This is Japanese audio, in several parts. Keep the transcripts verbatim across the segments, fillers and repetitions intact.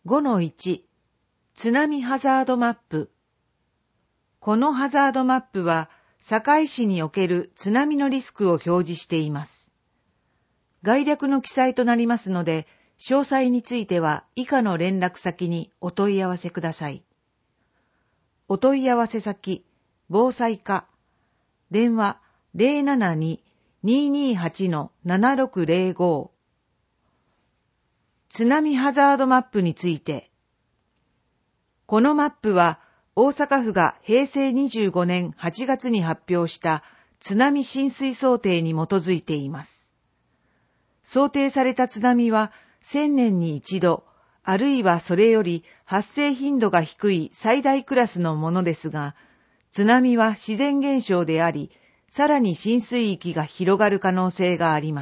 ごのいち 津波ハザードマップ。このハザードマップは堺市における津波のリスクを表示しています。概略の記載となりますので、詳細については以下の連絡先にお問い合わせください。お問い合わせ先、防災課、電話 ゼロななに にーにーはち のななろくゼロご。津波ハザードマップについて。このマップは大阪府がへいせいにじゅうごねんはちがつに発表した津波浸水想定に基づいています。想定された津波はせんねんに一度、あるいはそれより発生頻度が低い最大クラスのものですが、津波は自然現象であり、さらに浸水域が広がる可能性があります。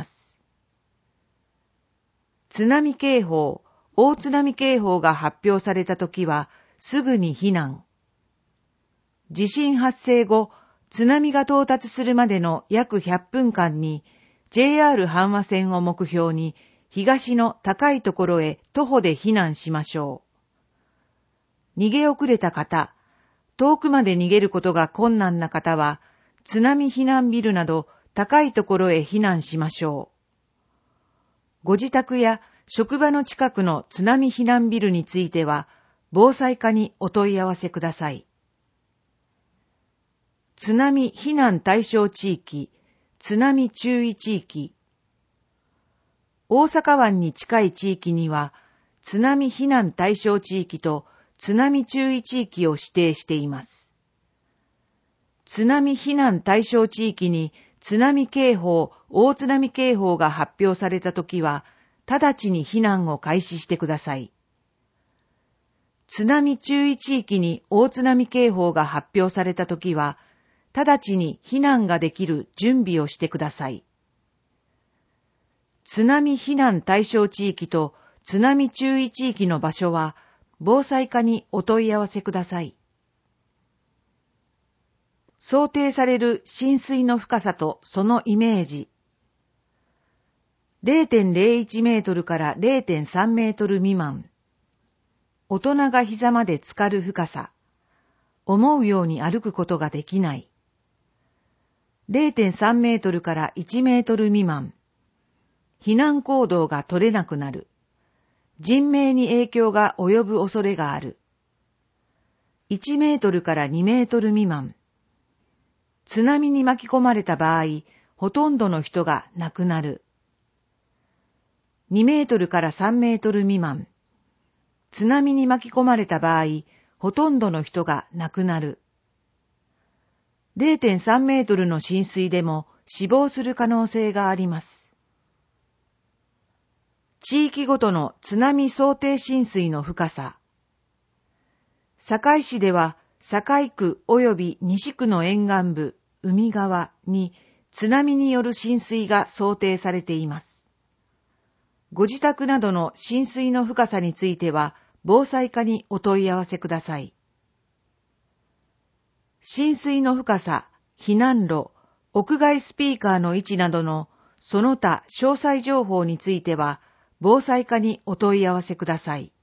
津波警報、大津波警報が発表されたときは、すぐに避難。地震発生後、津波が到達するまでの約ひゃっぷんかんに、ジェイアール 阪和線を目標に、東の高いところへ徒歩で避難しましょう。逃げ遅れた方、遠くまで逃げることが困難な方は、津波避難ビルなど高いところへ避難しましょう。ご自宅や職場の近くの津波避難ビルについては、防災課にお問い合わせください。津波避難対象地域、津波注意地域。大阪湾に近い地域には、津波避難対象地域と津波注意地域を指定しています。津波避難対象地域に津波警報、大津波警報が発表されたときは、直ちに避難を開始してください。津波注意地域に大津波警報が発表されたときは、直ちに避難ができる準備をしてください。津波避難対象地域と津波注意地域の場所は、防災課にお問い合わせください。想定される浸水の深さとそのイメージ。れいてんれいいちメートルから れいてんさんメートル未満。大人が膝まで浸かる深さ。思うように歩くことができない。れいてんさんメートルからいちメートル未満。避難行動が取れなくなる。人命に影響が及ぶ恐れがある。いちメートルからにメートル未満。津波に巻き込まれた場合、ほとんどの人が亡くなる。にメートルからさんメートル未満。津波に巻き込まれた場合、ほとんどの人が亡くなる。れいてんさんメートルの浸水でも死亡する可能性があります。地域ごとの津波想定浸水の深さ。堺市では、堺区及び西区の沿岸部、海側に津波による浸水が想定されています。ご自宅などの浸水の深さについては、防災課にお問い合わせください。浸水の深さ、避難路、屋外スピーカーの位置などのその他詳細情報については、防災課にお問い合わせください。